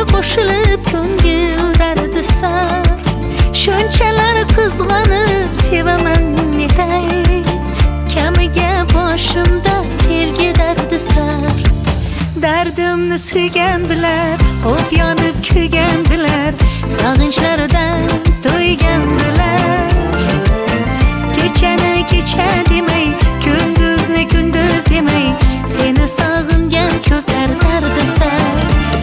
qo'shilib ko'ngil dardi sar. Shunchalar qizg'anib sevaman netay, kamiga boshimda sevgi dardi sar. Dardimni suygan bilar, hop yonib kuygan bilar, sog'inchlaridan to'ygan bilar. Kechani kecha demay, kunduzni kunduz demay, seni sog'ingan ko'zlar dardi sar.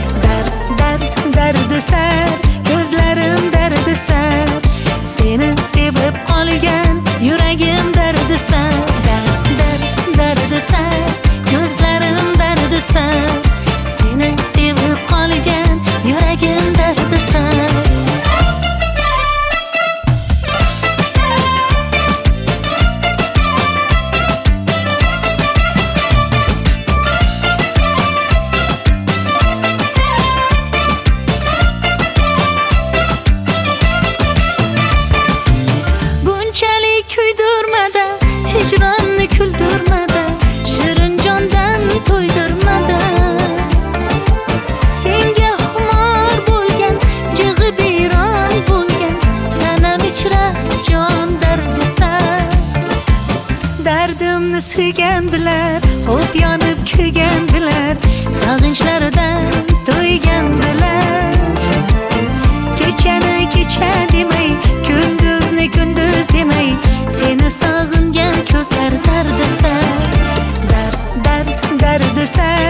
Dardi sar, ko'zlarim dardi sar, seni sevib qolgan yuragim dardi sar. Dardi sar, ko'zlarim dardi sar, seni sevib qolgan yuragim dardi sar. Kuydirmada, hicronni kuldirmada, shirin jondan to'ydirmada. Senga xumor bo'lgan, jig'i biyron bo'lgan, tanam ichra jon dardi sar. Dardimni suygan bilar, hop yonib kuygan bilar, sog'inchlaridan to'ygan bilar. Kechani kecha demay, kunduzni kunduz demay, seni sog'ingan ko'zlar dardi sar. Dardi sar,